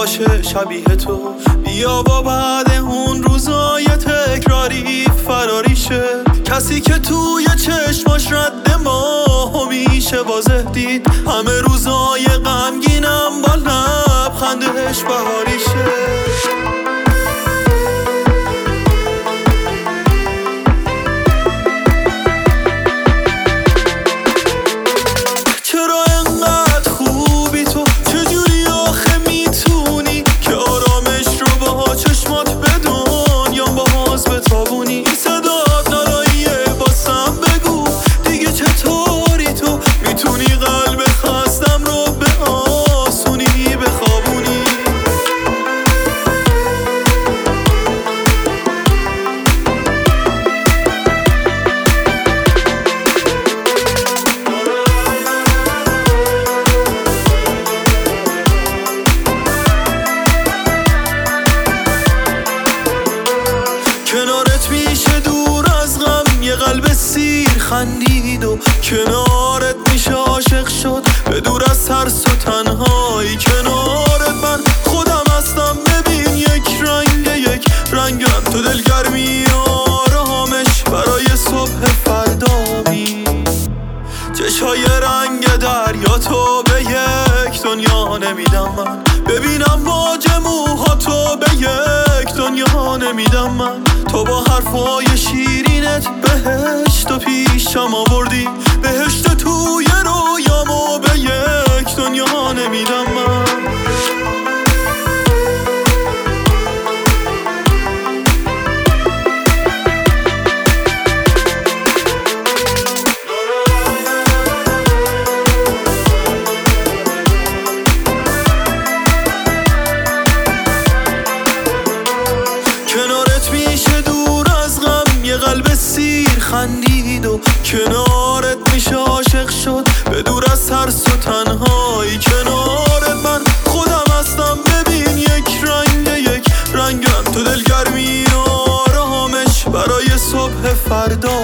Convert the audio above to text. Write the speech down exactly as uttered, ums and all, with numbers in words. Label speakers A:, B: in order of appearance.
A: باشه شبیه تو. بیا با بعد اون روزای تکراری فراری شه، کسی که توی چشماش رد ما میشه واضح دید. همه روزای غمگینم با لبخندش بهاری شه. کنارت میشه دور از غم یه قلب سیر خندید و کنارت میشه عاشق شد به دور از ترس و تنهایی. کنارت من خودم هستم، ببین یک رنگ یک رنگم تو دلگرمی آرامش برای صبح فردامی. چشای رنگ دریا تو به یک دنیا نمیدم من، ببینم موج موها تو به یک دنیا نمیدم من. تو با حرفای شیرینت بهشت و پیشم آوردی، بهشت توی رویامو به یک دنیا نمیدم من. کنارت میشه دور از غم یه قلب سیر خندید و کنارت میشه عاشق شد به دور از ترس و تنهایی. کنارت من خودم هستم، ببین یک رنگ یک رنگم تو دلگرمی آرامش برای صبح فردا.